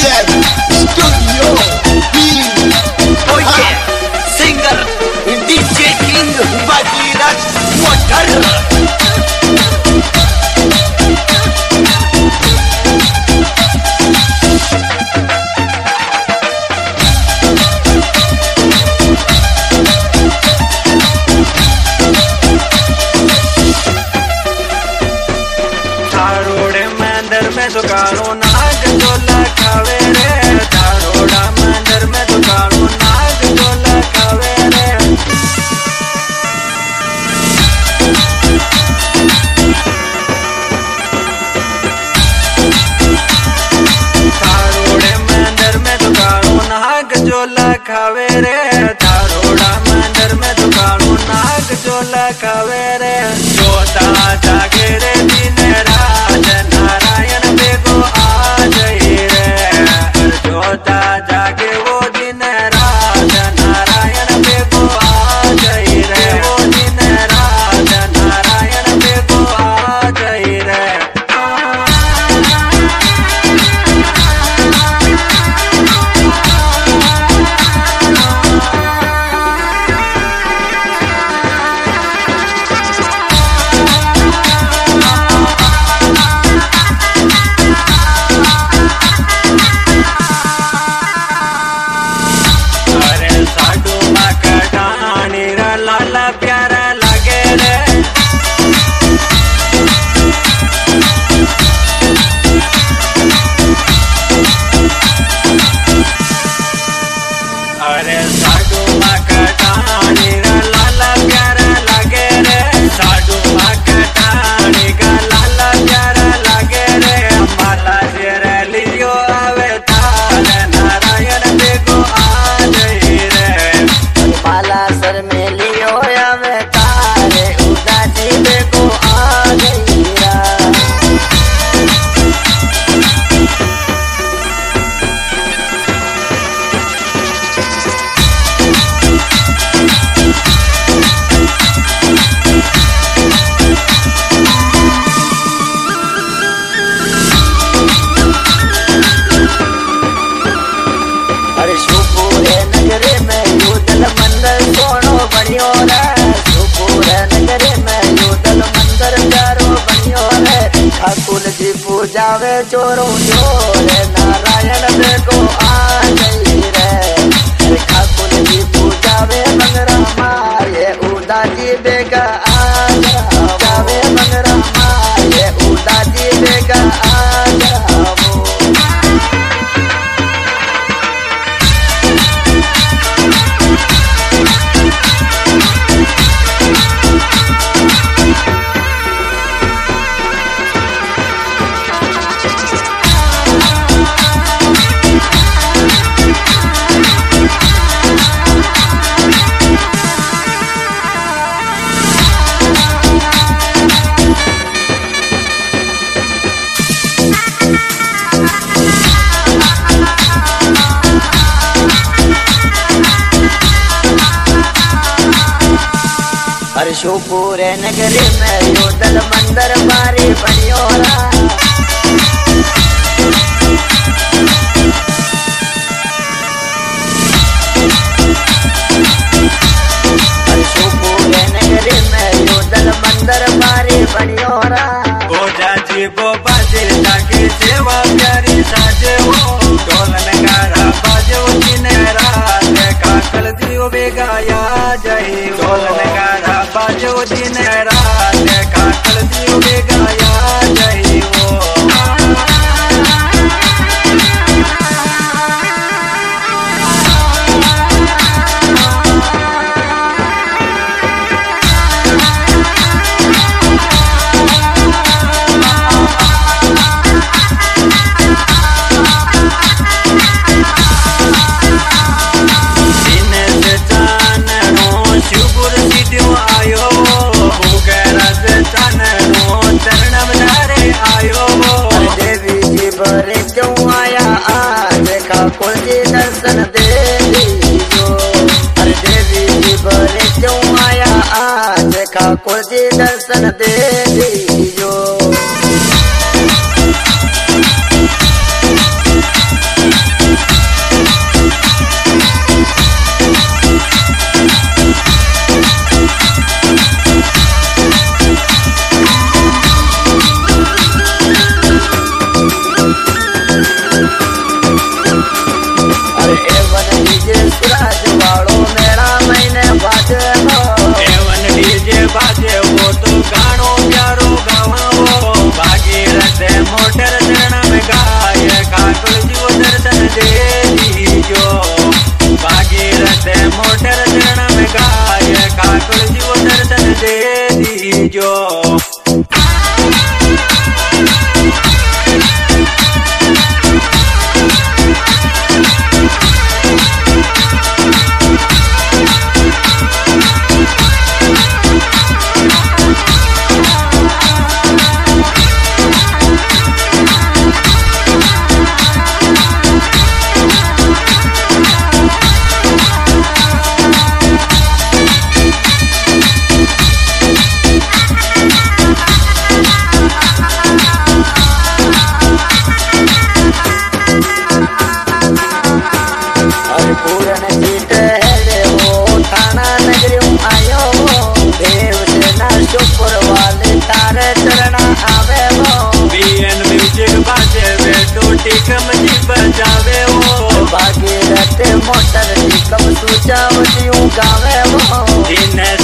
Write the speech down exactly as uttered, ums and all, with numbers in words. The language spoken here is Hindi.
दुकानों नाग जोला खावे रे, धारोड़ा मंदिर में दुकानों नाग जोला खावे रे। धारोड़े मंदिर में दुकानों नाग जोला खावे रे, धारोड़ा मंदिर में दुकानों नाग जोला खावे रे। जोता जागे रे दिन रात नारायण बेगो आ जाई रे, जोता जागे वो दिन रात नारायण बेगो आ जाई रे, वो दिन रात नारायण बेगो आ जाई रे। अरे साडू माँ कटानी रा लाला प्यारा लगे रे, साडू माँ कटानी का लाला प्यारा लगे रे। माला जेरे लियो आवे तार नारायण बेगो आ जाई रे, माला सर में लियो आवे तारे उदासी बेगो आ जाई रा। अरे शिवपुरे नगरे में यूदल मंदिर सोनो बनियो रे, शिवपुरे नगरे में यूदल मंदिर प्यारो बनियो रे। ठाकुर जी पूजावे चोरों जोरे नारायण बेगो आ जाई रे, ठाकुर जी पूजावे मंगरा माये उदासी बेगा आ जावे, मंगरा माये उदासी बेगा आ जावो। अरे शिवपुरे नगरी में यूदल मंदिर बारी बनियो रा, अरे शिवपुरे नगरी में यूदल मंदिर बारी बनियो रा। गोजा जी बोबा जी जाके सेवा प्यारी साजे हो, ढोल नगारा बाजो दिन रात काकल दियो बेगाया जाई, ढोल नगारा बाजो दिन रात काकल दियो बेगाया जाई वो। ठाकुर जी दर्शन दे दीजो, अरे देवी जी भरे क्यों आया आज, ठाकुर जी दर्शन दे दीजो। टीकम जी बजावे वो भागीरथ मोटर टीकम सुचावती गावे वो दिन